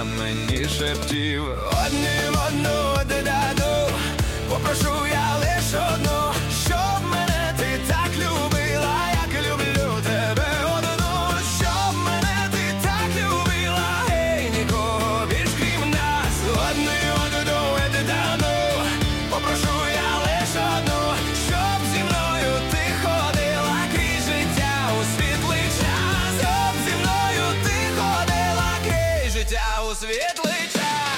мені шептів: одну додану, попрошу я лиш одну, щоб мене ти так любила, як люблю тебе одну, щоб мене ти так любила, гей, нікого більш крім нас. Одну додану, попрошу я лиш одну, щоб зі мною ти ходила крізь життя у світлий час, щоб зі мною ти ходила крізь життя у світлий час.